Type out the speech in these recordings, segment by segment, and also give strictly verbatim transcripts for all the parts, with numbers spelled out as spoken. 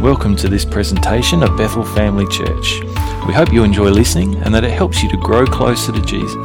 Welcome to this presentation of Bethel Family Church. We hope you enjoy listening and that it helps you to grow closer to Jesus.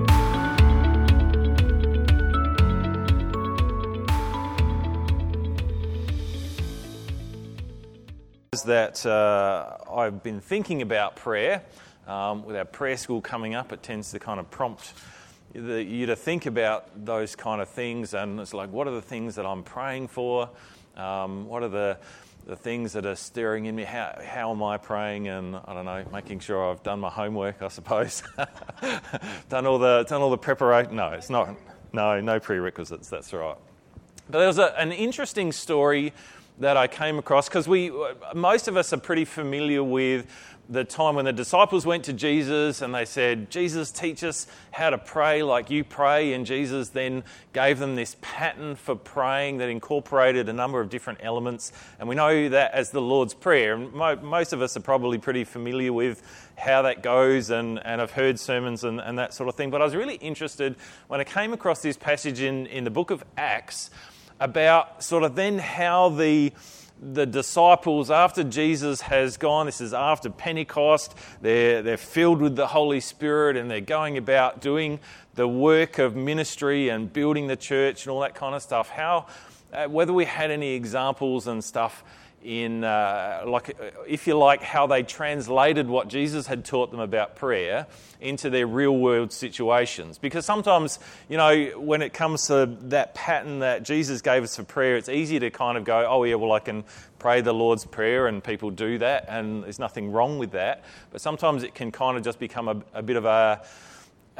That uh, I've been thinking about prayer. Um, with our prayer school coming up, it tends to kind of prompt the, you to think about those kind of things, and it's like, what are the things that I'm praying for? Um, what are the the things that are stirring in me? How how am I praying? And I don't know, making sure I've done my homework, I suppose. done all the done all the preparation. No, it's not. No, no prerequisites. That's all right. But there was a, an interesting story that I came across, because we, most of us are pretty familiar with the time when the disciples went to Jesus and they said, Jesus, teach us how to pray like you pray. And Jesus then gave them this pattern for praying that incorporated a number of different elements. And we know that as the Lord's Prayer. And mo- most of us are probably pretty familiar with how that goes and, and have heard sermons and, and that sort of thing. But I was really interested when I came across this passage in, in the book of Acts about sort of then how the the disciples, after Jesus has gone, this is after Pentecost, they're, they're filled with the Holy Spirit and they're going about doing the work of ministry and building the church and all that kind of stuff. How, uh, whether we had any examples and stuff in, uh, like, if you like, how they translated what Jesus had taught them about prayer into their real world situations. Because sometimes, you know, when it comes to that pattern that Jesus gave us for prayer, it's easy to kind of go, oh yeah, well I can pray the Lord's Prayer, and people do that, and there's nothing wrong with that. But sometimes it can kind of just become a, a bit of a, uh,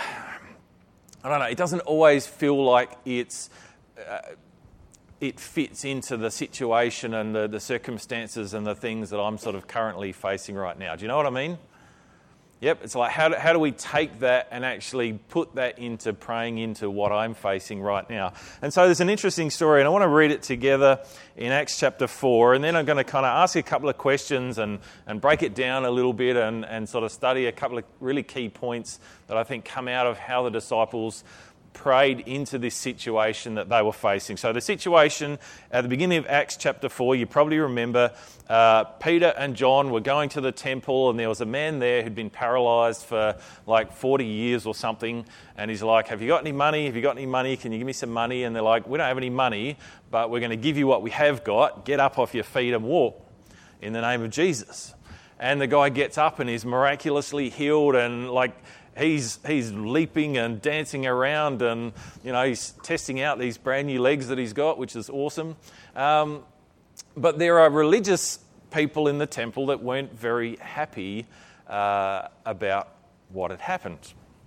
I don't know, it doesn't always feel like it's, uh, it fits into the situation and the, the circumstances and the things that I'm sort of currently facing right now. Do you know what I mean? Yep, it's like, how do, how do we take that and actually put that into praying into what I'm facing right now? And so there's an interesting story, and I want to read it together in Acts chapter four, and then I'm going to kind of ask a couple of questions and, and break it down a little bit and, and sort of study a couple of really key points that I think come out of how the disciples prayed into this situation that they were facing. So the situation at the beginning of Acts chapter four, you probably remember uh, Peter and John were going to the temple, and there was a man there who'd been paralysed for like forty years or something, and he's like, have you got any money? Have you got any money? Can you give me some money? And they're like, we don't have any money, but we're going to give you what we have got. Get up off your feet and walk in the name of Jesus. And the guy gets up and is miraculously healed, and like, He's he's leaping and dancing around, and you know he's testing out these brand new legs that he's got, which is awesome. Um, but there are religious people in the temple that weren't very happy uh, about what had happened,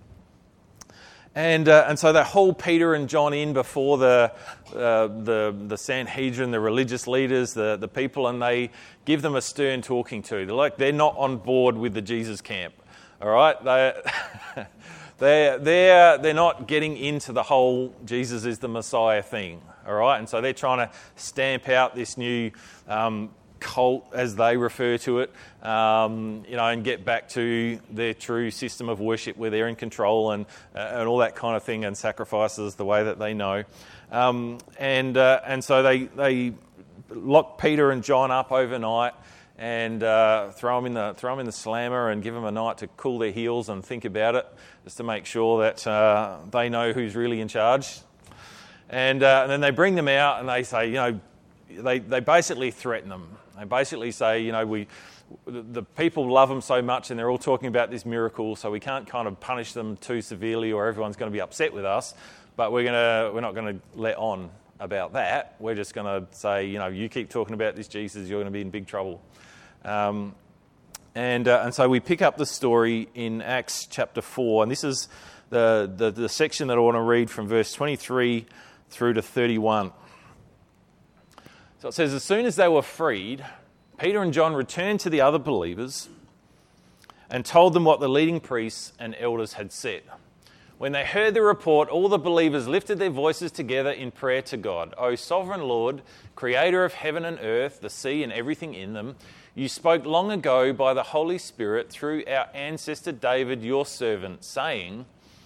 and uh, and so they haul Peter and John in before the uh, the the Sanhedrin, the religious leaders, the the people, and they give them a stern talking to. They're like, they're not on board with the Jesus camp. All right, they they they're they're not getting into the whole Jesus is the Messiah thing. All right, and so they're trying to stamp out this new um, cult, as they refer to it, um, you know, and get back to their true system of worship where they're in control and uh, and all that kind of thing, and sacrifices the way that they know, um, and uh, and so they they lock Peter and John up overnight. And uh, throw them in the throw them in the slammer and give them a night to cool their heels and think about it, just to make sure that uh, they know who's really in charge. And, uh, and then they bring them out and they say, you know, they they basically threaten them. They basically say, you know, we the people love them so much, and they're all talking about this miracle, so we can't kind of punish them too severely, or everyone's going to be upset with us. But we're gonna we're not going to let on about that. We're just going to say, you know, you keep talking about this Jesus, you're going to be in big trouble. Um, and uh, and so we pick up the story in Acts chapter four, and this is the, the, the section that I want to read from verse twenty-three through to thirty-one. So it says, as soon as they were freed, Peter and John returned to the other believers and told them what the leading priests and elders had said. When they heard the report, all the believers lifted their voices together in prayer to God. O sovereign Lord, creator of heaven and earth, the sea and everything in them, you spoke long ago by the Holy Spirit through our ancestor David, your servant, saying,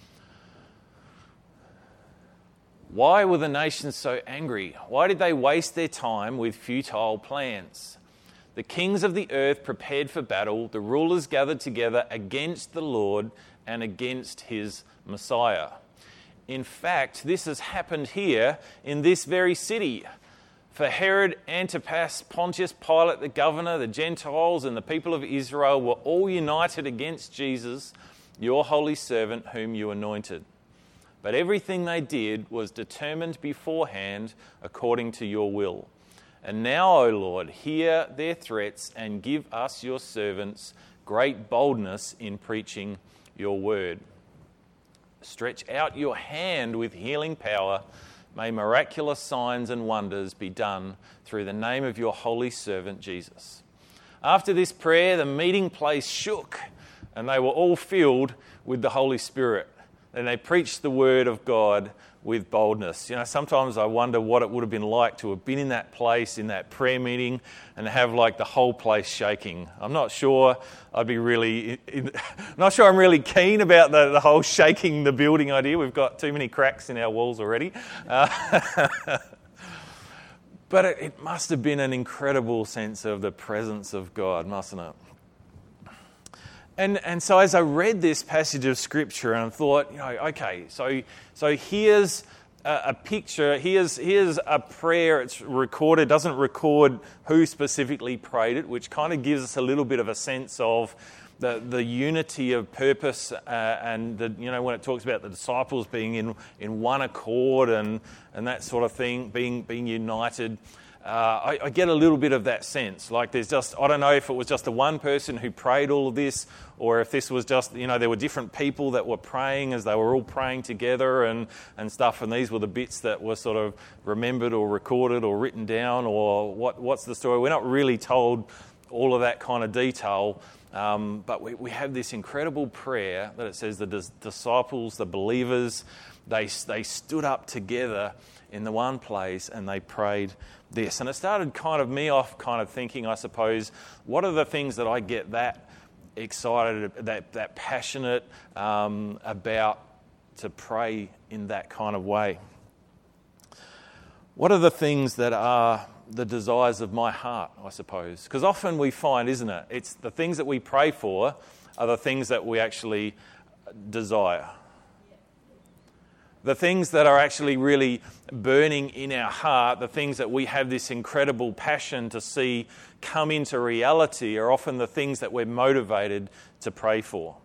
why were the nations so angry? Why did they waste their time with futile plans? The kings of the earth prepared for battle. The rulers gathered together against the Lord and against his Messiah. In fact, this has happened here in this very city. For Herod, Antipas, Pontius Pilate, the governor, the Gentiles, and the people of Israel were all united against Jesus, your holy servant, whom you anointed. But everything they did was determined beforehand according to your will. And now, O Lord, hear their threats and give us, your servants, great boldness in preaching your word. Stretch out your hand with healing power. May miraculous signs and wonders be done through the name of your holy servant Jesus. After this prayer, the meeting place shook, and they were all filled with the Holy Spirit. And they preached the word of God with boldness. You know, sometimes I wonder what it would have been like to have been in that place, in that prayer meeting, and have like the whole place shaking. I'm not sure I'd be really, I'm not sure I'm really keen about the, the whole shaking the building idea. We've got too many cracks in our walls already. Uh, but it, it must have been an incredible sense of the presence of God, mustn't it? And and so as I read this passage of Scripture, and I thought, you know, okay, so so here's a, a picture, here's here's a prayer. It's recorded, it doesn't record who specifically prayed it, which kind of gives us a little bit of a sense of the the unity of purpose, uh, and the, you know, when it talks about the disciples being in in one accord and and that sort of thing, being being united. Uh, I, I get a little bit of that sense. Like there's just, I don't know if it was just the one person who prayed all of this, or if this was just, you know, there were different people that were praying as they were all praying together and, and stuff, and these were the bits that were sort of remembered or recorded or written down, or what what's the story. We're not really told all of that kind of detail, um, but we, we have this incredible prayer that it says the dis- disciples, the believers, they they stood up together in the one place and they prayed this. And it started kind of me off kind of thinking, I suppose, what are the things that I get that excited, that that passionate um, about to pray in that kind of way? What are the things that are the desires of my heart, I suppose? Because often we find, isn't it, it's the things that we pray for are the things that we actually desire. The things that are actually really burning in our heart, the things that we have this incredible passion to see come into reality, are often the things that we're motivated to pray for.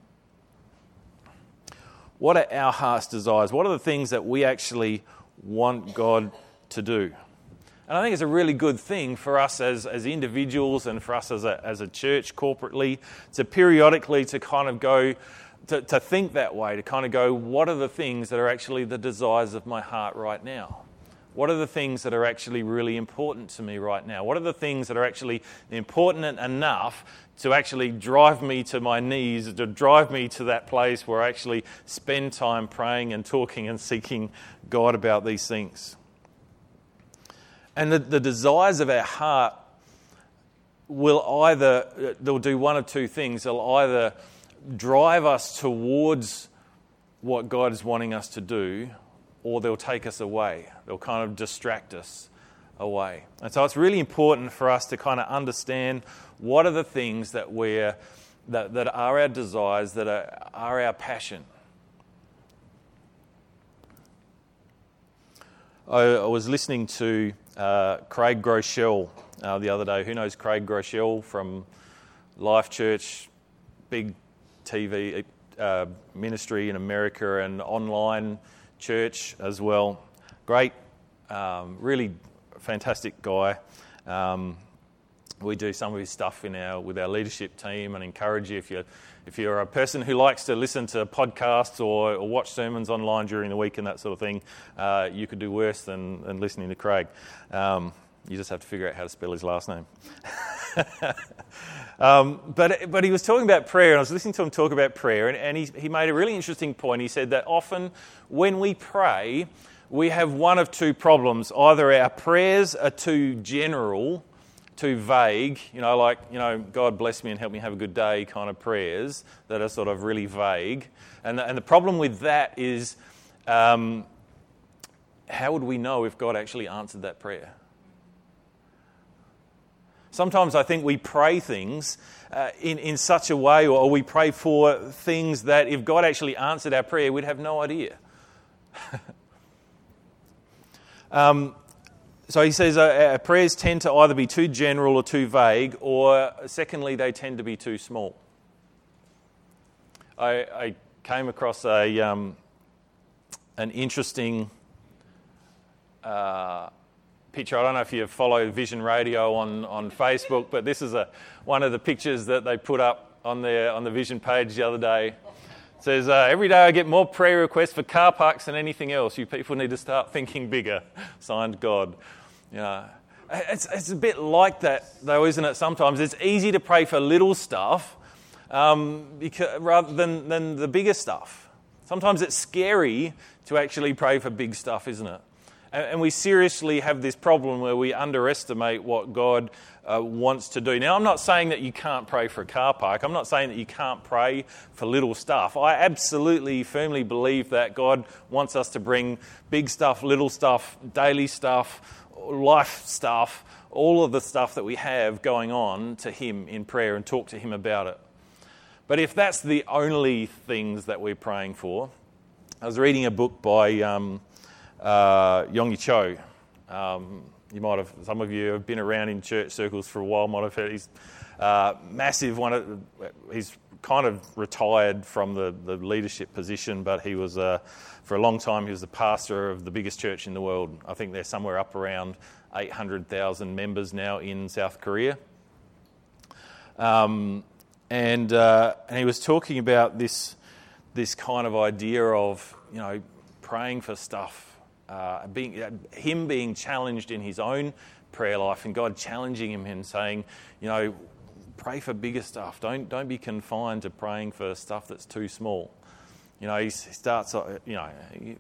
What are our heart's desires? What are the things that we actually want God to do? And I think it's a really good thing for us as, as individuals and for us as a, as a church corporately to periodically to kind of go... To, to think that way, to kind of go, what are the things that are actually the desires of my heart right now? What are the things that are actually really important to me right now? What are the things that are actually important enough to actually drive me to my knees, to drive me to that place where I actually spend time praying and talking and seeking God about these things? And the, the desires of our heart will either, they'll do one of two things. They'll either drive us towards what God is wanting us to do, or they'll take us away. They'll kind of distract us away. And so it's really important for us to kind of understand what are the things that we're that, that are our desires, that are, are our passion. I, I was listening to uh, Craig Groeschel uh, the other day. Who knows Craig Groeschel from Life Church, big T V uh, ministry in America and online church as well. Great, um, really fantastic guy. Um, we do some of his stuff in our with our leadership team, and encourage you if you're if you're a person who likes to listen to podcasts or, or watch sermons online during the week and that sort of thing, uh, you could do worse than, than listening to Craig. Um, you just have to figure out how to spell his last name. Um, but but he was talking about prayer, and I was listening to him talk about prayer, and, and he, he made a really interesting point. He said that often when we pray, we have one of two problems. Either our prayers are too general, too vague, you know, like, you know, God bless me and help me have a good day kind of prayers that are sort of really vague. And the, and the problem with that is, um, how would we know if God actually answered that prayer? Sometimes I think we pray things uh, in, in such a way, or we pray for things that if God actually answered our prayer, we'd have no idea. um, so he says uh, our prayers tend to either be too general or too vague, or secondly, they tend to be too small. I, I came across a um, an interesting uh, picture. I don't know if you follow Vision Radio on, on Facebook, but this is a one of the pictures that they put up on their on the Vision page the other day. It says, uh, every day I get more prayer requests for car parks than anything else. You people need to start thinking bigger. Signed, God. You know, it's, it's a bit like that, though, isn't it? Sometimes it's easy to pray for little stuff um, because, rather than, than the bigger stuff. Sometimes it's scary to actually pray for big stuff, isn't it? And, and we seriously have this problem where we underestimate what God uh, wants to do. Now, I'm not saying that you can't pray for a car park. I'm not saying that you can't pray for little stuff. I absolutely firmly believe that God wants us to bring big stuff, little stuff, daily stuff, life stuff, all of the stuff that we have going on to Him in prayer and talk to Him about it. But if that's the only things that we're praying for, I was reading a book by um, uh, Yonggi Cho. Um, you might have, some of you have been around in church circles for a while, might have heard. He's uh, massive. One of, he's kind of retired from the, the leadership position, but he was, uh, for a long time, he was the pastor of the biggest church in the world. I think they're somewhere up around eight hundred thousand members now in South Korea. Um, and uh, and he was talking about this this kind of idea of, you know, praying for stuff, uh, being uh, him being challenged in his own prayer life, and God challenging him and saying, you know, pray for bigger stuff. Don't don't be confined to praying for stuff that's too small. You know, he starts, you know,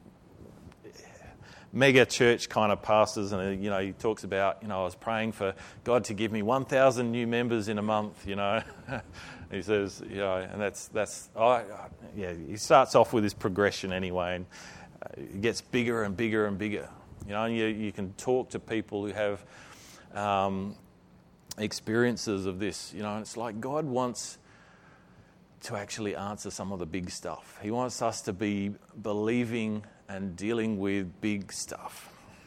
mega church kind of pastors, and, you know, he talks about, you know, I was praying for God to give me one thousand new members in a month, you know. He says, you know, and that's, that's I, yeah, he starts off with his progression anyway, and it gets bigger and bigger and bigger. You know, and you, you can talk to people who have um, experiences of this, you know, and it's like God wants to actually answer some of the big stuff. He wants us to be believing and dealing with big stuff.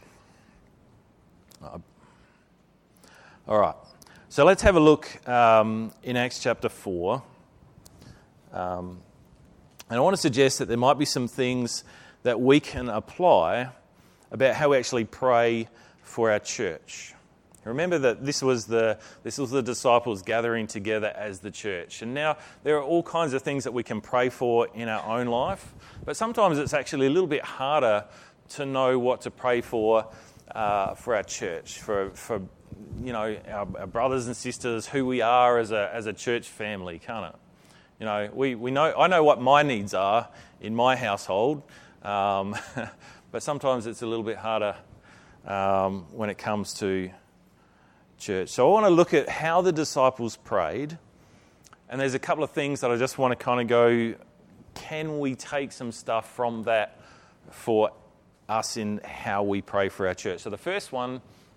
Uh, all right. So let's have a look um, in Acts chapter four. Um, and I want to suggest that there might be some things that we can apply about how we actually pray for our church. Remember that this was the this was the disciples gathering together as the church. And now there are all kinds of things that we can pray for in our own life, but sometimes it's actually a little bit harder to know what to pray for uh, for our church, for for you know our, our brothers and sisters, who we are as a as a church family, can't it? You know, we, we know I know what my needs are in my household, um, but sometimes it's a little bit harder um, when it comes to church. So I want to look at how the disciples prayed, and there's a couple of things that I just want to kind of go, can we take some stuff from that for us in how we pray for our church? So the first one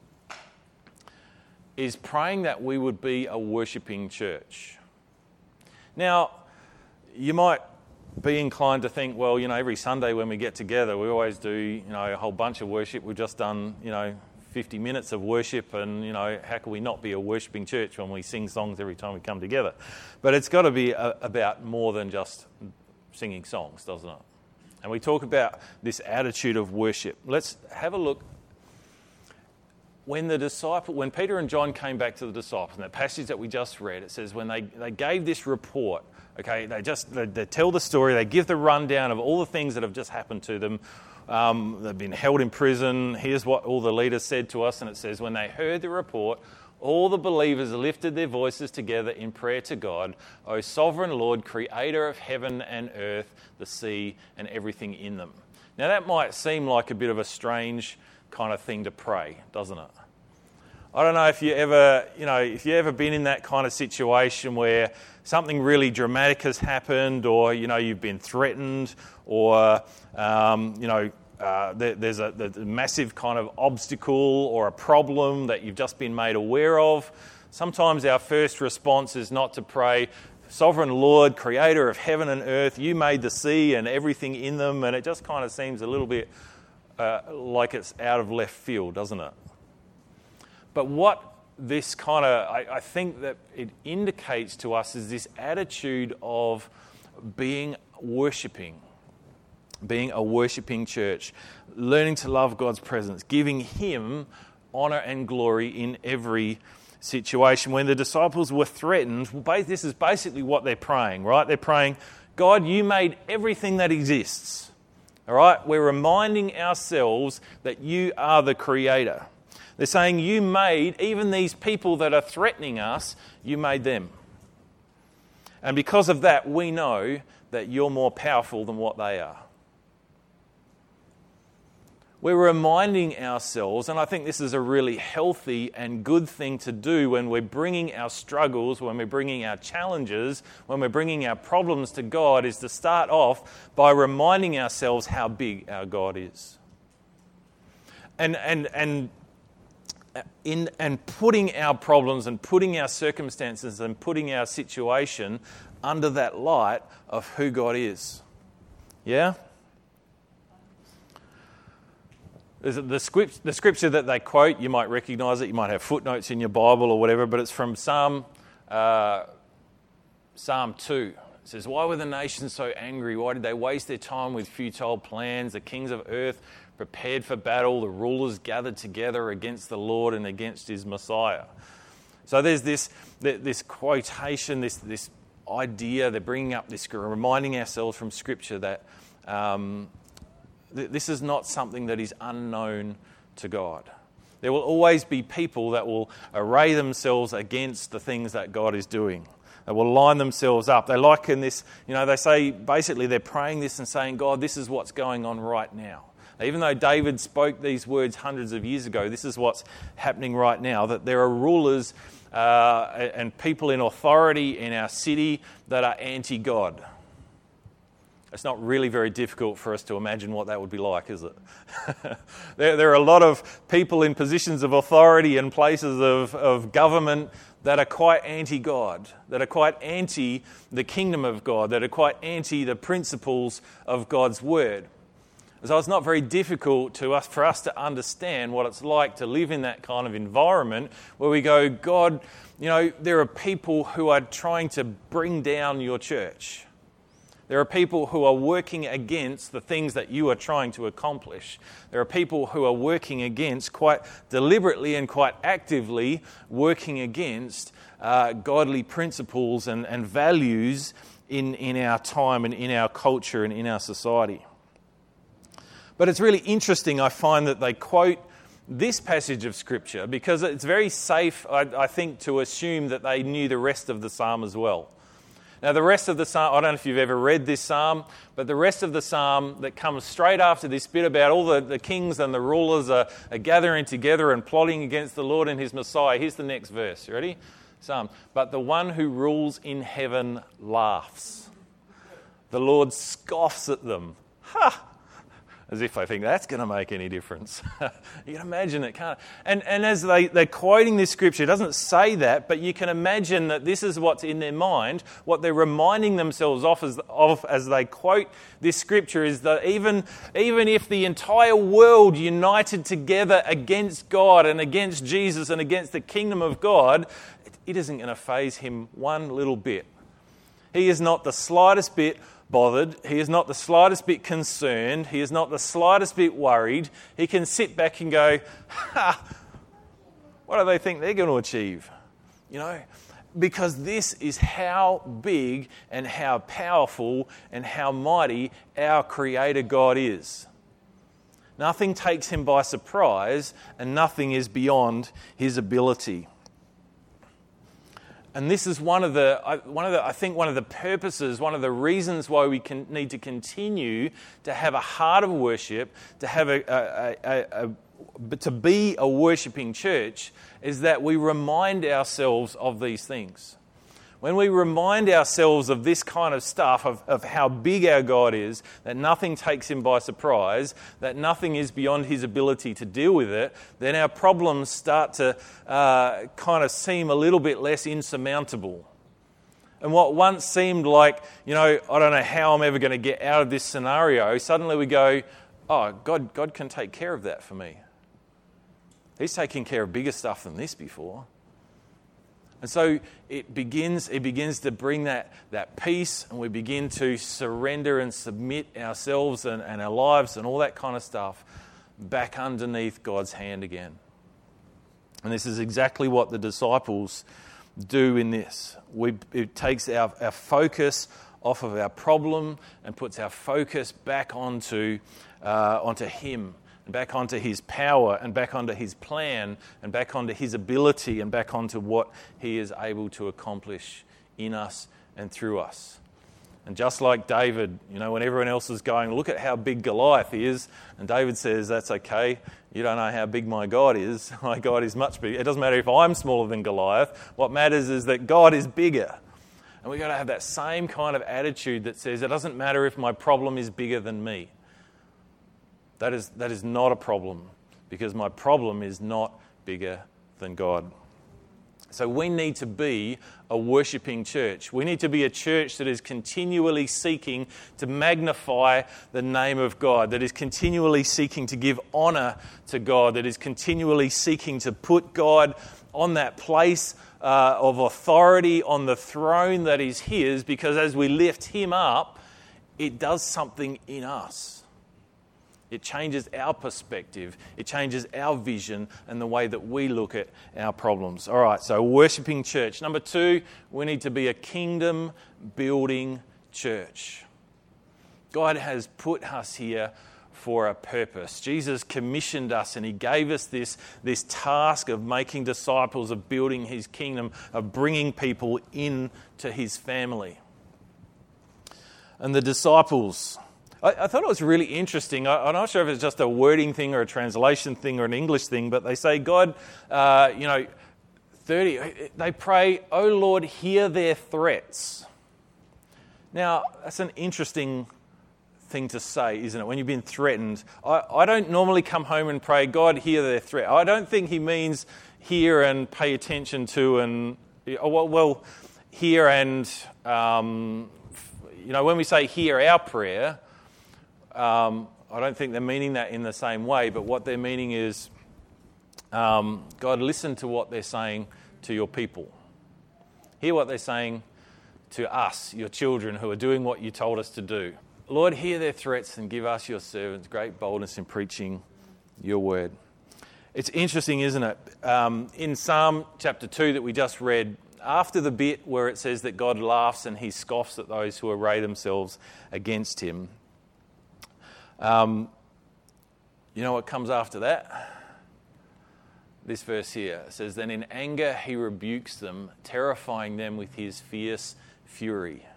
is praying that we would be a worshipping church. Now, you might be inclined to think, well, you know, every Sunday when we get together, we always do, you know, a whole bunch of worship. We've just done, you know, fifty minutes of worship, and, you know, how can we not be a worshipping church when we sing songs every time we come together? But it's got to be a, about more than just singing songs, doesn't it? And we talk about this attitude of worship. Let's have a look. When the disciple, when Peter and John came back to the disciples, in that passage that we just read, it says when they, they gave this report, okay, they just they, they tell the story, they give the rundown of all the things that have just happened to them. Um, they've been held in prison. Here's what all the leaders said to us. And it says, when they heard the report, all the believers lifted their voices together in prayer to God, O sovereign Lord, creator of heaven and earth, the sea, and everything in them. Now that might seem like a bit of a strange kind of thing to pray, doesn't it? I don't know if you ever, you know, if you've ever been in that kind of situation where something really dramatic has happened, or, you know, you've been threatened, or, um, you know, uh, there, there's a, a massive kind of obstacle or a problem that you've just been made aware of. Sometimes our first response is not to pray, Sovereign Lord, creator of heaven and earth, you made the sea and everything in them, and it just kind of seems a little bit uh, like it's out of left field, doesn't it? But what this kind of, I, I think that it indicates to us is this attitude of being worshipping, being a worshipping church, learning to love God's presence, giving Him honour and glory in every situation. When the disciples were threatened, this is basically what they're praying, right? They're praying, God, you made everything that exists. All right? We're reminding ourselves that you are the creator. They're saying you made even these people that are threatening us, you made them. And because of that, we know that you're more powerful than what they are. We're reminding ourselves, and I think this is a really healthy and good thing to do when we're bringing our struggles, when we're bringing our challenges, when we're bringing our problems to God, is to start off by reminding ourselves how big our God is. And and and in and putting our problems and putting our circumstances and putting our situation under that light of who God is. Yeah? The script, the scripture that they quote, you might recognise it, you might have footnotes in your Bible or whatever, but it's from Psalm uh, Psalm two. It says, why were the nations so angry? Why did they waste their time with futile plans? The kings of earth prepared for battle, the rulers gathered together against the Lord and against his Messiah. So there's this this quotation, this this idea, they're bringing up this, reminding ourselves from Scripture that um, th- this is not something that is unknown to God. There will always be people that will array themselves against the things that God is doing. They will line themselves up. They liken this, you know, they say, basically they're praying this and saying, God, this is what's going on right now. Even though David spoke these words hundreds of years ago, this is what's happening right now, that there are rulers uh, and people in authority in our city that are anti-God. It's not really very difficult for us to imagine what that would be like, is it? there, there are a lot of people in positions of authority and places of, of government that are quite anti-God, that are quite anti the kingdom of God, that are quite anti the principles of God's word. So it's not very difficult to us for us to understand what it's like to live in that kind of environment where we go, God, you know, there are people who are trying to bring down your church. There are people who are working against the things that you are trying to accomplish. There are people who are working against, quite deliberately and quite actively working against uh, godly principles and, and values in, in our time and in our culture and in our society. But it's really interesting, I find, that they quote this passage of Scripture because it's very safe, I, I think, to assume that they knew the rest of the psalm as well. Now, the rest of the psalm, I don't know if you've ever read this psalm, but the rest of the psalm that comes straight after this bit about all the, the kings and the rulers are, are gathering together and plotting against the Lord and his Messiah. Here's the next verse. You ready? Psalm. But the one who rules in heaven laughs. The Lord scoffs at them. Ha! As if I think that's going to make any difference. You can imagine it, can't it? And, and as they, they're quoting this scripture, it doesn't say that, but you can imagine that this is what's in their mind. What they're reminding themselves of as, of as they quote this scripture is that even, even if the entire world united together against God and against Jesus and against the kingdom of God, it, it isn't going to faze him one little bit. He is not the slightest bit bothered. He is not the slightest bit concerned. He is not the slightest bit worried. He can sit back and go, ha, what do they think they're going to achieve? You know, because this is how big and how powerful and how mighty our Creator God is. Nothing takes him by surprise and nothing is beyond his ability. And this is one of the, one of the, I think, one of the purposes, one of the reasons why we can, need to continue to have a heart of worship, to have a, a, a, a, to be a worshipping church, is that we remind ourselves of these things. when we remind ourselves of this kind of stuff, of, of how big our God is, that nothing takes him by surprise, that nothing is beyond his ability to deal with it, then our problems start to uh, kind of seem a little bit less insurmountable. And what once seemed like, you know, I don't know how I'm ever going to get out of this scenario, suddenly we go, oh, God, God can take care of that for me. He's taken care of bigger stuff than this before. And so it begins it begins to bring that, that peace, and we begin to surrender and submit ourselves and, and our lives and all that kind of stuff back underneath God's hand again. And this is exactly what the disciples do in this. We, it takes our, our focus off of our problem and puts our focus back onto, uh, onto Him, and back onto his power, and back onto his plan, and back onto his ability, and back onto what he is able to accomplish in us and through us. And just like David, you know, when everyone else is going, look at how big Goliath is, and David says, that's okay, you don't know how big my God is. My God is much bigger. It doesn't matter if I'm smaller than Goliath. What matters is that God is bigger. And we've got to have that same kind of attitude that says, it doesn't matter if my problem is bigger than me. That is that is not a problem, because my problem is not bigger than God. So we need to be a worshipping church. We need to be a church that is continually seeking to magnify the name of God, that is continually seeking to give honour to God, that is continually seeking to put God on that place uh, of authority, on the throne that is His, because as we lift Him up, it does something in us. It changes our perspective. It changes our vision and the way that we look at our problems. All right, so worshipping church. Number two, we need to be a kingdom-building church. God has put us here for a purpose. Jesus commissioned us, and He gave us this, this task of making disciples, of building His kingdom, of bringing people into His family. And the disciples... I thought it was really interesting. I'm not sure if it's just a wording thing or a translation thing or an English thing, but they say, God, uh, you know, thirty, they pray, oh Lord, hear their threats. Now, that's an interesting thing to say, isn't it? When you've been threatened. I, I don't normally come home and pray, God, hear their threat. I don't think He means hear and pay attention to and, well, well hear and, um, you know, when we say hear our prayer, Um, I don't think they're meaning that in the same way, but what they're meaning is, um, God, listen to what they're saying to your people. Hear what they're saying to us, your children, who are doing what you told us to do. Lord, hear their threats and give us, your servants, great boldness in preaching your word. It's interesting, isn't it? Um, in Psalm chapter two that we just read, after the bit where it says that God laughs and He scoffs at those who array themselves against Him, Um, you know what comes after that? This verse here says, then in anger He rebukes them, terrifying them with His fierce fury.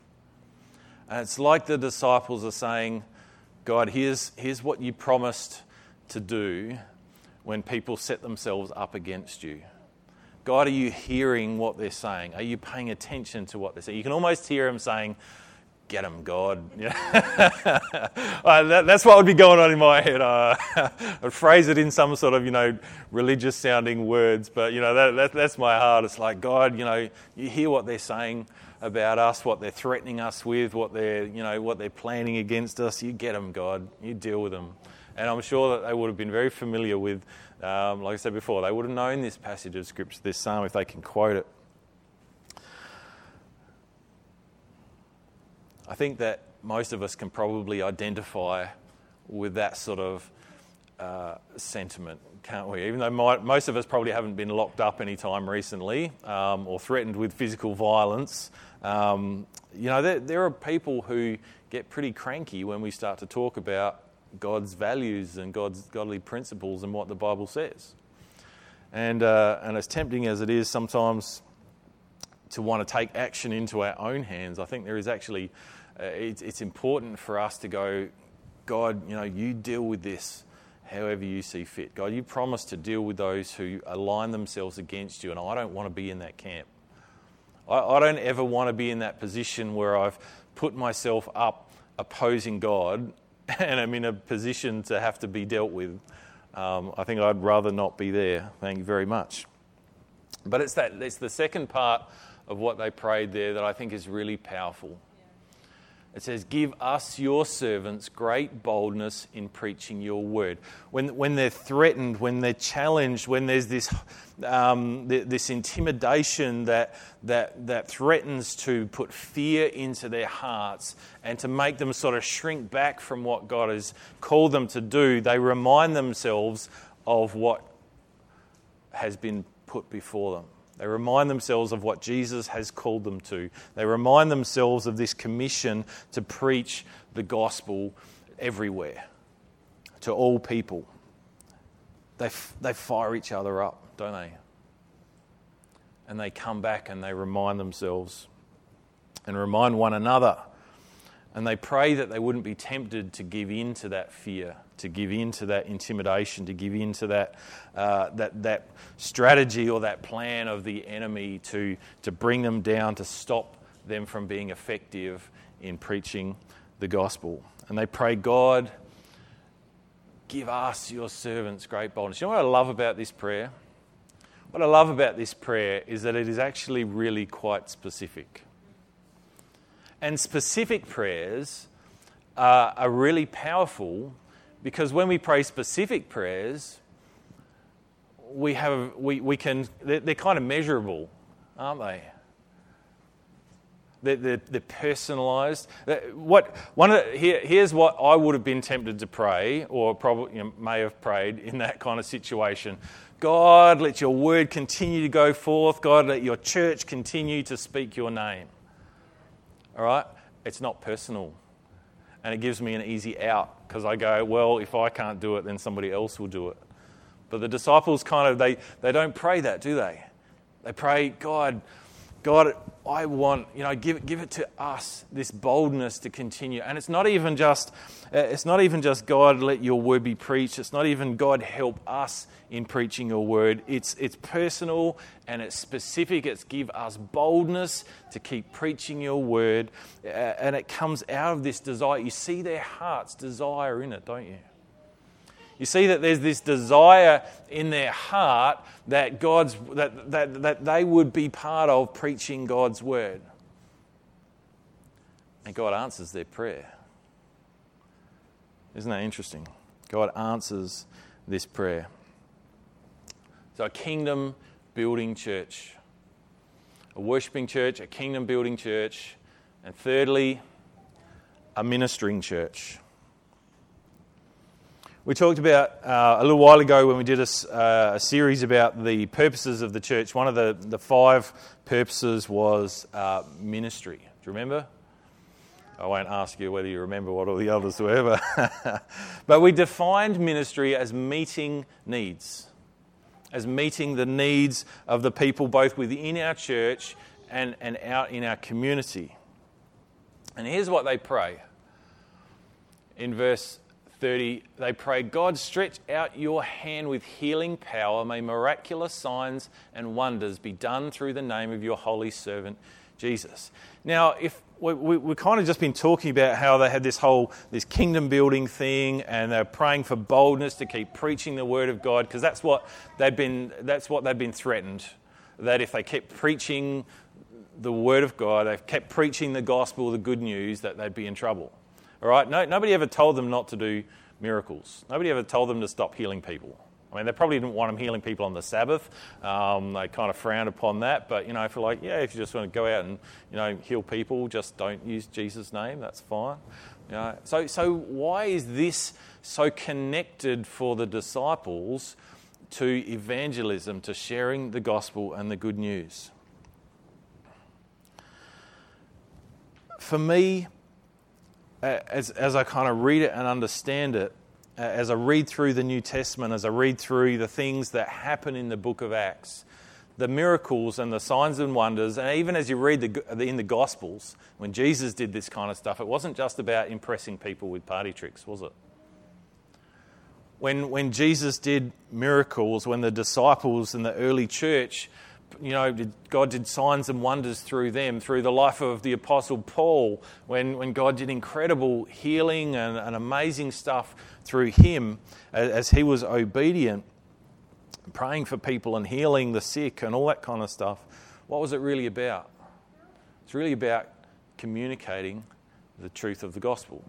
And it's like the disciples are saying, God, here's, here's what you promised to do when people set themselves up against you. God, are you hearing what they're saying? Are you paying attention to what they're saying? You can almost hear them saying, get them, God. Yeah. uh, that, that's what would be going on in my head. Uh, I'd phrase it in some sort of, you know, religious-sounding words, but, you know, that, that, that's my heart. It's like, God, you know, you hear what they're saying about us, what they're threatening us with, what they're, you know, what they're planning against us. You get them, God. You deal with them. And I'm sure that they would have been very familiar with, um, like I said before, they would have known this passage of Scripture, this psalm, if they can quote it. I think that most of us can probably identify with that sort of uh, sentiment, can't we? Even though my, most of us probably haven't been locked up any time recently um, or threatened with physical violence, um, you know, there, there are people who get pretty cranky when we start to talk about God's values and God's godly principles and what the Bible says. And uh, and as tempting as it is sometimes to want to take action into our own hands, I think there is actually... Uh, it's, it's important for us to go, God, you know, you deal with this however you see fit. God, you promise to deal with those who align themselves against you, and I don't want to be in that camp. I, I don't ever want to be in that position where I've put myself up opposing God and I'm in a position to have to be dealt with. Um, I think I'd rather not be there. Thank you very much. But it's that it's the second part of what they prayed there that I think is really powerful. It says, give us, your servants, great boldness in preaching your word. When when they're threatened, when they're challenged, when there's this um, this intimidation that, that, that threatens to put fear into their hearts and to make them sort of shrink back from what God has called them to do, they remind themselves of what has been put before them. They remind themselves of what Jesus has called them to. They remind themselves of this commission to preach the gospel everywhere, to all people. They they fire each other up, don't they? And they come back and they remind themselves and remind one another. And they pray that they wouldn't be tempted to give in to that fear, to give in to that intimidation, to give in to that uh, that that strategy or that plan of the enemy to, to bring them down, to stop them from being effective in preaching the gospel. And they pray, God, give us, your servants, great boldness. You know what I love about this prayer? What I love about this prayer is that it is actually really quite specific. And specific prayers uh, are really powerful because when we pray specific prayers, we have we, we can they're, they're kind of measurable, aren't they? They're, they're, they're personalised. What one of the, here, here's what I would have been tempted to pray, or probably you know, may have prayed in that kind of situation. God, let your word continue to go forth. God, let your church continue to speak your name. All right? It's not personal. And it gives me an easy out because I go, well, if I can't do it, then somebody else will do it. But the disciples kind of, they, they don't pray that, do they? They pray, God, God, I want, you know, give, give it to us, this boldness to continue. And it's not even just, it's not even just, God, let your word be preached. It's not even, God, help us in preaching your word. It's it's personal and it's specific. It's give us boldness to keep preaching your word. Uh, and it comes out of this desire. You see their heart's desire in it, don't you? You see that there's this desire in their heart that God's that, that, that they would be part of preaching God's word. And God answers their prayer. Isn't that interesting? God answers this prayer. So a kingdom building church, a worshipping church, a kingdom building church, and thirdly, a ministering church. We talked about uh, a little while ago when we did a, uh, a series about the purposes of the church. One of the, the five purposes was uh, ministry. Do you remember? I won't ask you whether you remember what all the others were. But we defined ministry as meeting needs, as meeting the needs of the people both within our church and, and out in our community. And here's what they pray. In verse thirty, they pray, God, stretch out your hand with healing power. May miraculous signs and wonders be done through the name of your holy servant, Jesus. Now, if we, we, we've kind of just been talking about how they had this whole, this kingdom building thing, and they're praying for boldness to keep preaching the word of God, because that's what they've been, that's what they've been threatened, that if they kept preaching the word of God, they've kept preaching the gospel, the good news, that they'd be in trouble. All right? No, nobody ever told them not to do miracles. Nobody ever told them to stop healing people. I mean, they probably didn't want them healing people on the Sabbath. Um, they kind of frowned upon that. But, you know, if you're like, yeah, if you just want to go out and, you know, heal people, just don't use Jesus' name, that's fine. You know, so, so why is this so connected for the disciples to evangelism, to sharing the gospel and the good news? For me, as, as I kind of read it and understand it, as I read through the New Testament, as I read through the things that happen in the book of Acts, the miracles and the signs and wonders, and even as you read the, in the Gospels, when Jesus did this kind of stuff, it wasn't just about impressing people with party tricks, was it? When, when Jesus did miracles, when the disciples and the early church You know, God did signs and wonders through them, through the life of the Apostle Paul, when, when God did incredible healing and, and amazing stuff through him as, as he was obedient, praying for people and healing the sick and all that kind of stuff. What was it really about? It's really about communicating the truth of the gospel,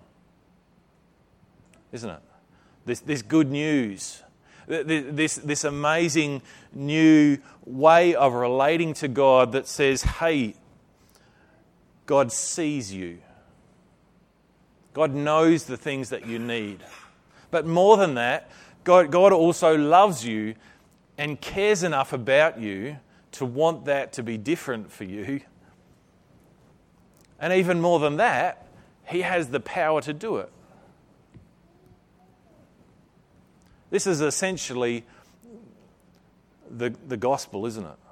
isn't it? This, this good news. This, this amazing new way of relating to God that says, hey, God sees you. God knows the things that you need. But more than that, God, God also loves you and cares enough about you to want that to be different for you. And even more than that, He has the power to do it. This is essentially the the gospel, isn't it?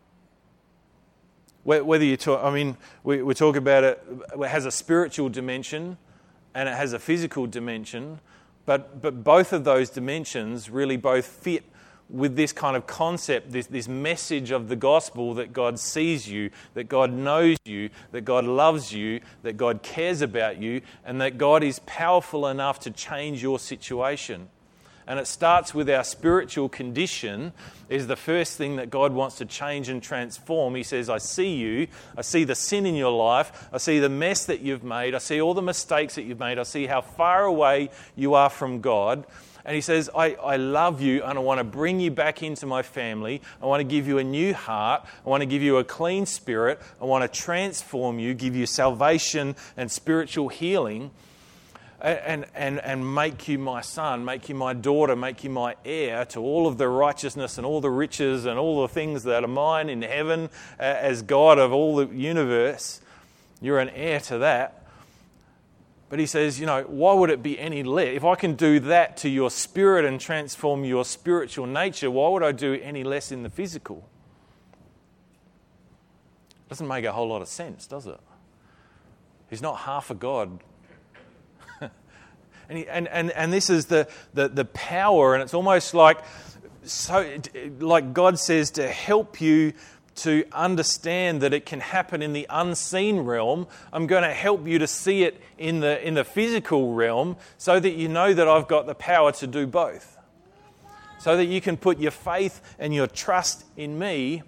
Whether you talk, I mean, we, we talk about it, it has a spiritual dimension and it has a physical dimension, but but both of those dimensions really both fit with this kind of concept, this, this message of the gospel that God sees you, that God knows you, that God loves you, that God cares about you, and that God is powerful enough to change your situation. And it starts with our spiritual condition is the first thing that God wants to change and transform. He says, I see you. I see the sin in your life. I see the mess that you've made. I see all the mistakes that you've made. I see how far away you are from God. And He says, I, I love you and I want to bring you back into my family. I want to give you a new heart. I want to give you a clean spirit. I want to transform you, give you salvation and spiritual healing. And, and, and make you my son, make you my daughter, make you my heir to all of the righteousness and all the riches and all the things that are mine in heaven as God of all the universe. You're an heir to that. But He says, you know, why would it be any less? If I can do that to your spirit and transform your spiritual nature, why would I do any less in the physical? Doesn't make a whole lot of sense, does it? He's not half a God. And, he, and, and and this is the, the, the power, and it's almost like so like God says to help you to understand that it can happen in the unseen realm. I'm going to help you to see it in the in the physical realm so that you know that I've got the power to do both. So that you can put your faith and your trust in me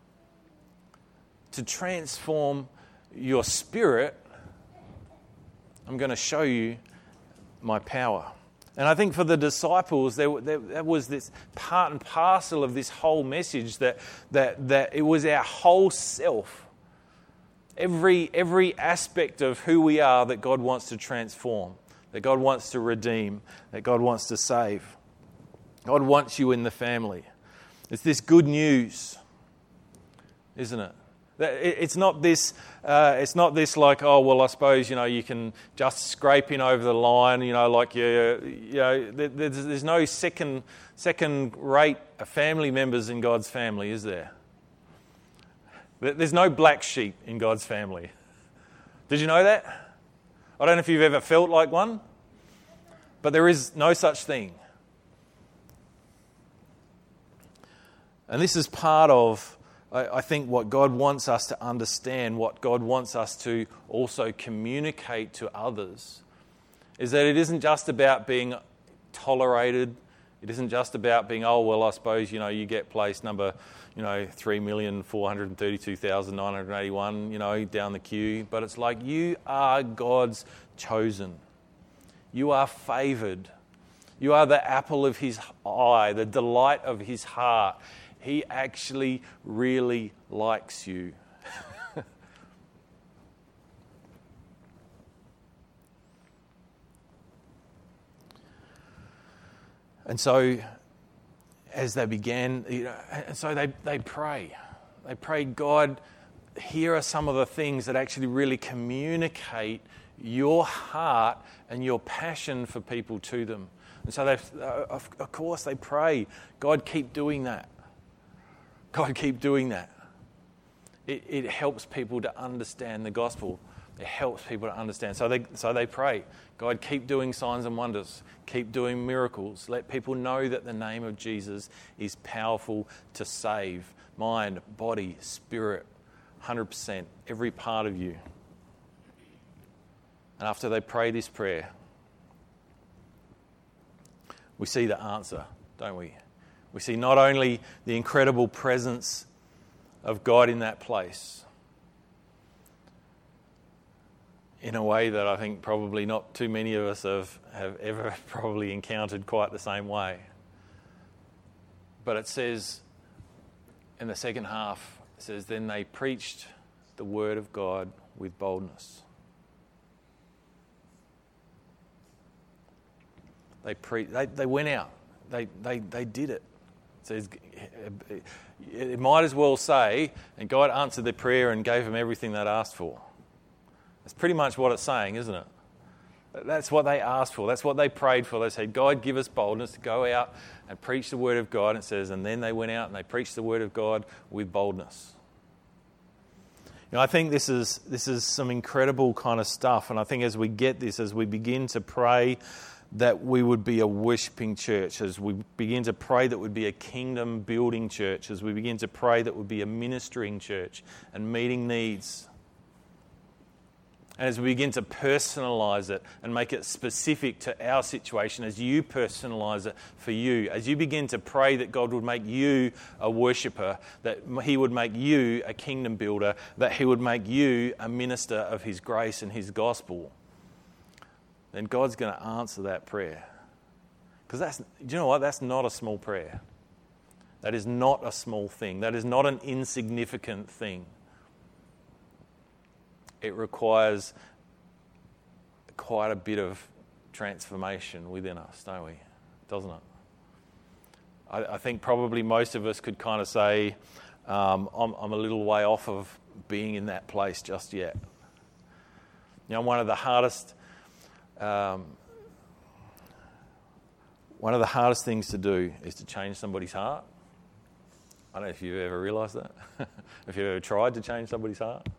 to transform your spirit. I'm going to show you my power. And I think for the disciples, there, there, there was this part and parcel of this whole message that that that it was our whole self, every every aspect of who we are that God wants to transform, that God wants to redeem, that God wants to save. God wants you in the family. It's this good news, isn't it? It's not this. Uh, it's not this like, oh well, I suppose you know you can just scrape in over the line. You know, like you, you know, there's, there's no second second rate family members in God's family, is there? There's no black sheep in God's family. Did you know that? I don't know if you've ever felt like one, but there is no such thing. And this is part of, I think, what God wants us to understand, what God wants us to also communicate to others, is that it isn't just about being tolerated. It isn't just about being, oh, well, I suppose, you know, you get place number, you know, three million four hundred thirty-two thousand nine hundred eighty-one, you know, down the queue. But it's like you are God's chosen. You are favoured. You are the apple of His eye, the delight of His heart. He actually really likes you. And so, as they began, you know, and so they, they pray. They pray, God, here are some of the things that actually really communicate your heart and your passion for people to them. And so, they, of, of course, they pray, God, keep doing that. God, keep doing that. It, it helps people to understand the gospel. It helps people to understand. So they, so they pray, God, keep doing signs and wonders. Keep doing miracles. Let people know that the name of Jesus is powerful to save mind, body, spirit, one hundred percent, every part of you. And after they pray this prayer, we see the answer, don't we? We see not only the incredible presence of God in that place, in a way that I think probably not too many of us have, have ever probably encountered quite the same way. But it says in the second half, it says, then they preached the word of God with boldness. They pre- they, they went out. They, they, they did it. It says, it might as well say, and God answered their prayer and gave them everything they'd asked for. That's pretty much what it's saying, isn't it? That's what they asked for. That's what they prayed for. They said, God, give us boldness to go out and preach the word of God. And it says, and then they went out and they preached the word of God with boldness. You know, I think this is this is some incredible kind of stuff. And I think as we get this, as we begin to pray that we would be a worshipping church, as we begin to pray that would be a kingdom building church, as we begin to pray that would be a ministering church and meeting needs, and as we begin to personalise it and make it specific to our situation, as you personalise it for you, as you begin to pray that God would make you a worshipper, that he would make you a kingdom builder, that he would make you a minister of his grace and his gospel, then God's going to answer that prayer. Because that's, do you know what? That's not a small prayer. That is not a small thing. That is not an insignificant thing. It requires quite a bit of transformation within us, don't we? Doesn't it? I, I think probably most of us could kind of say, um, I'm, I'm a little way off of being in that place just yet. You know, one of the hardest, um, one of the hardest things to do is to change somebody's heart. I don't know if you've ever realised that. If you've ever tried to change somebody's heart.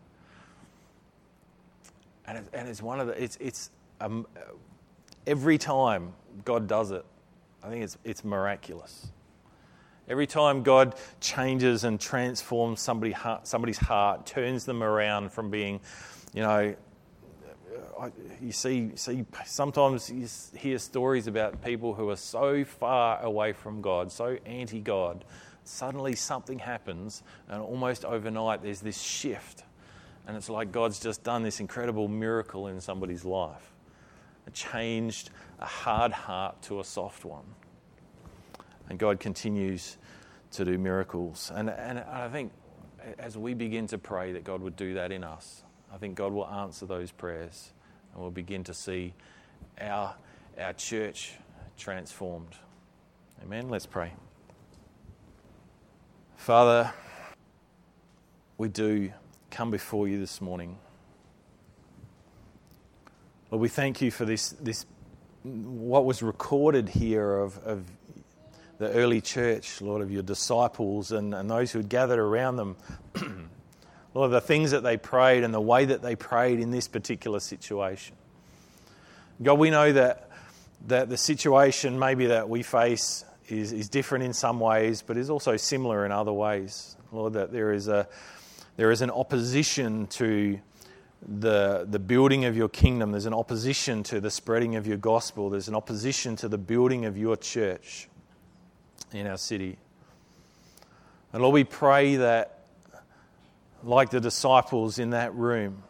And it's, and it's one of the, it's, it's um, every time God does it, I think it's it's miraculous. Every time God changes and transforms somebody, somebody's heart, turns them around from being, you know, you see, see sometimes you hear stories about people who are so far away from God, so anti-God, suddenly something happens and almost overnight there's this shift. And it's like God's just done this incredible miracle in somebody's life. It changed a hard heart to a soft one. And God continues to do miracles. And, and I think as we begin to pray that God would do that in us, I think God will answer those prayers and we'll begin to see our, our church transformed. Amen. Let's pray. Father, we do come before you this morning. Lord, we thank you for this, this what was recorded here of, of the early church, Lord, of your disciples and, and those who had gathered around them. Lord, the things that they prayed and the way that they prayed in this particular situation. God, we know that that the situation maybe that we face is, is different in some ways, but is also similar in other ways. Lord, that there is a There is an opposition to the, the building of your kingdom. There's an opposition to the spreading of your gospel. There's an opposition to the building of your church in our city. And Lord, we pray that, like the disciples in that room,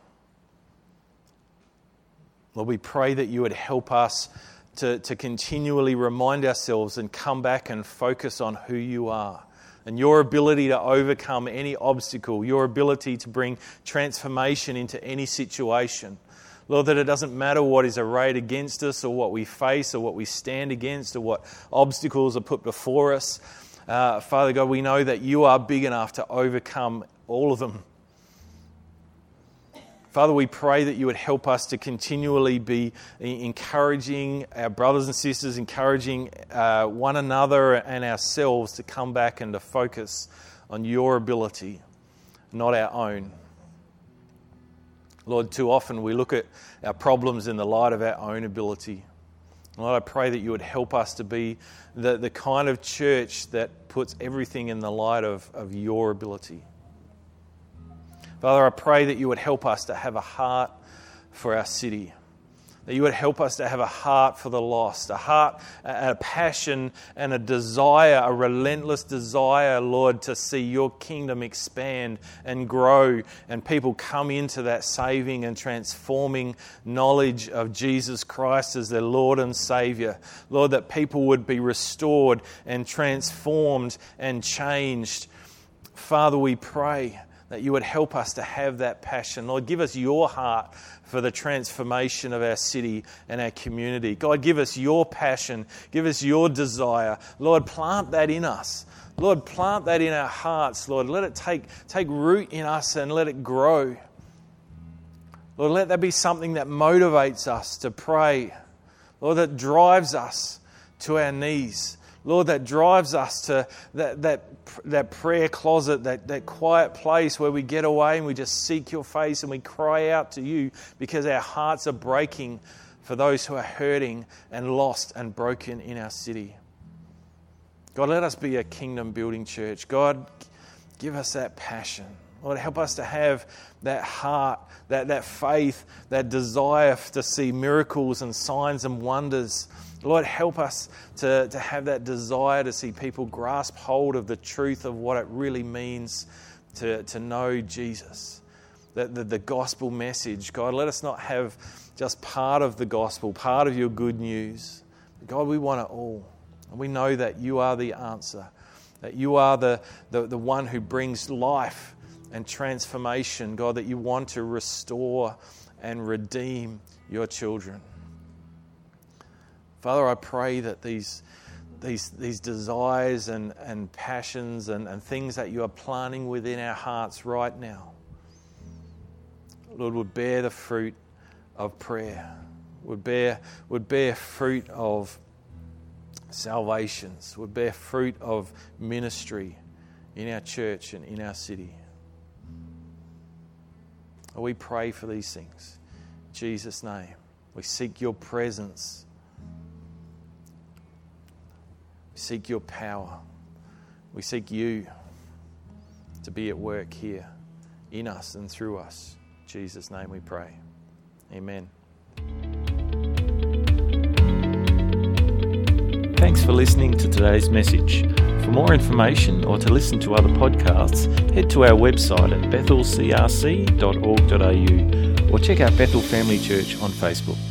Lord, we pray that you would help us to, to continually remind ourselves and come back and focus on who you are. And your ability to overcome any obstacle, your ability to bring transformation into any situation. Lord, that it doesn't matter what is arrayed against us or what we face or what we stand against or what obstacles are put before us. Uh, Father God, we know that you are big enough to overcome all of them. Father, we pray that you would help us to continually be encouraging our brothers and sisters, encouraging uh, one another and ourselves to come back and to focus on your ability, not our own. Lord, too often we look at our problems in the light of our own ability. Lord, I pray that you would help us to be the, the kind of church that puts everything in the light of, of your ability. Father, I pray that you would help us to have a heart for our city, that you would help us to have a heart for the lost, a heart, a passion and a desire, a relentless desire, Lord, to see your kingdom expand and grow and people come into that saving and transforming knowledge of Jesus Christ as their Lord and Saviour. Lord, that people would be restored and transformed and changed. Father, we pray that you would help us to have that passion. Lord, give us your heart for the transformation of our city and our community. God, give us your passion. Give us your desire. Lord, plant that in us. Lord, plant that in our hearts. Lord, let it take, take root in us and let it grow. Lord, let that be something that motivates us to pray. Lord, that drives us to our knees. Lord, that drives us to that that that prayer closet, that, that quiet place where we get away and we just seek your face and we cry out to you because our hearts are breaking for those who are hurting and lost and broken in our city. God, let us be a kingdom-building church. God, give us that passion. Lord, help us to have that heart, that, that faith, that desire to see miracles and signs and wonders. Lord, help us to, to have that desire to see people grasp hold of the truth of what it really means to, to know Jesus, the, the, the gospel message. God, let us not have just part of the gospel, part of your good news. God, we want it all. And we know that you are the answer, that you are the, the, the one who brings life and transformation. God, that you want to restore and redeem your children. Father, I pray that these these these desires and, and passions and, and things that you are planting within our hearts right now, Lord, would bear the fruit of prayer, would bear would bear fruit of salvations, would bear fruit of ministry in our church and in our city. We pray for these things. In Jesus' name, we seek your presence. Seek your power. We seek you to be at work here in us and through us. In Jesus' name we pray. Amen. Thanks for listening to today's message. For more information or to listen to other podcasts, head to our website at bethel c r c dot org dot a u or check out Bethel Family Church on Facebook.